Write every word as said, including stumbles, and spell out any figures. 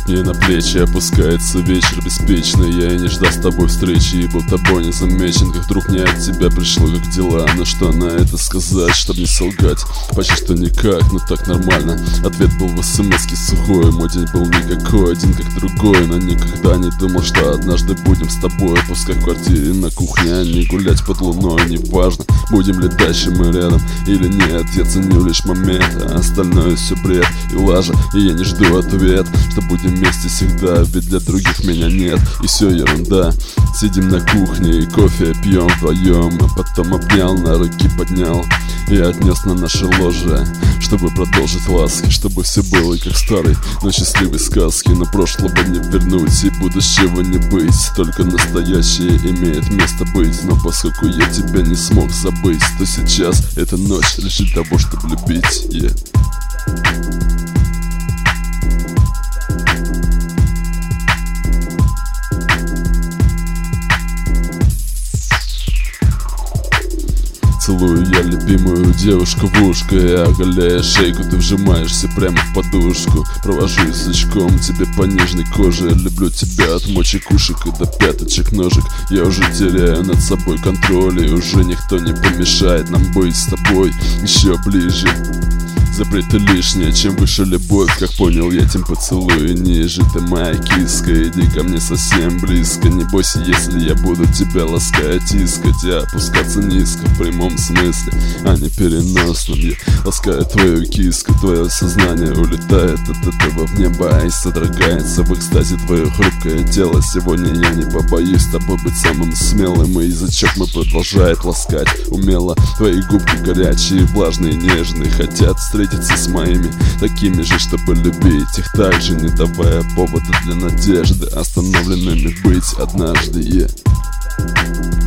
Мне на плечи опускается вечер беспечный. Я и не ждал с тобой встречи, и был тобой не замечен. Как вдруг мне от тебя пришло, как дела. Но что на это сказать, чтоб не солгать? Почти что никак, но так нормально. Ответ был в смс-ке сухой. Мой день был никакой, один как другой. Но никогда не думал, что однажды будем с тобой. Пускай в квартире, на кухне, а не гулять под луной. Неважно, будем ли дальше мы рядом или нет. Я ценю лишь момент, а остальное все бред и лажа. И я не жду ответ, что будем вместе всегда, ведь для других меня нет. И все ерунда. Сидим на кухне и кофе пьем вдвоем. А потом обнял, на руки поднял и отнес на наше ложе, чтобы продолжить ласки, чтобы все было как в старой, но счастливой сказке. Но прошлого не вернуть и будущего не быть, только настоящее имеет место быть. Но поскольку я тебя не смог забыть, то сейчас эта ночь лишь для того, чтобы любить. yeah. Целую я любимую девушку в ушко, и оголяя шейку, ты вжимаешься прямо в подушку. Провожу язычком тебе по нежной коже. Люблю тебя от мочек ушек и до пяточек ножек. Я уже теряю над собой контроль, и уже никто не помешает нам быть с тобой еще ближе. Запреты лишние, чем выше любовь, как понял я, тем поцелуй ниже. Ты моя киска, иди ко мне совсем близко. Не бойся, если я буду тебя ласкать, искать и опускаться низко в прямом смысле, а не переносном. Я ласкаю твою киску, твое сознание улетает от этого в небо и содрогается в экстазе твое хрупкое тело. Сегодня я не побоюсь с тобой быть самым смелым, и язычок мой продолжает ласкать умело. Твои губки горячие, влажные, нежные, хотят встретиться с моими, такими же, чтобы любить их так же, не давая повода для надежды остановленными быть однажды. yeah.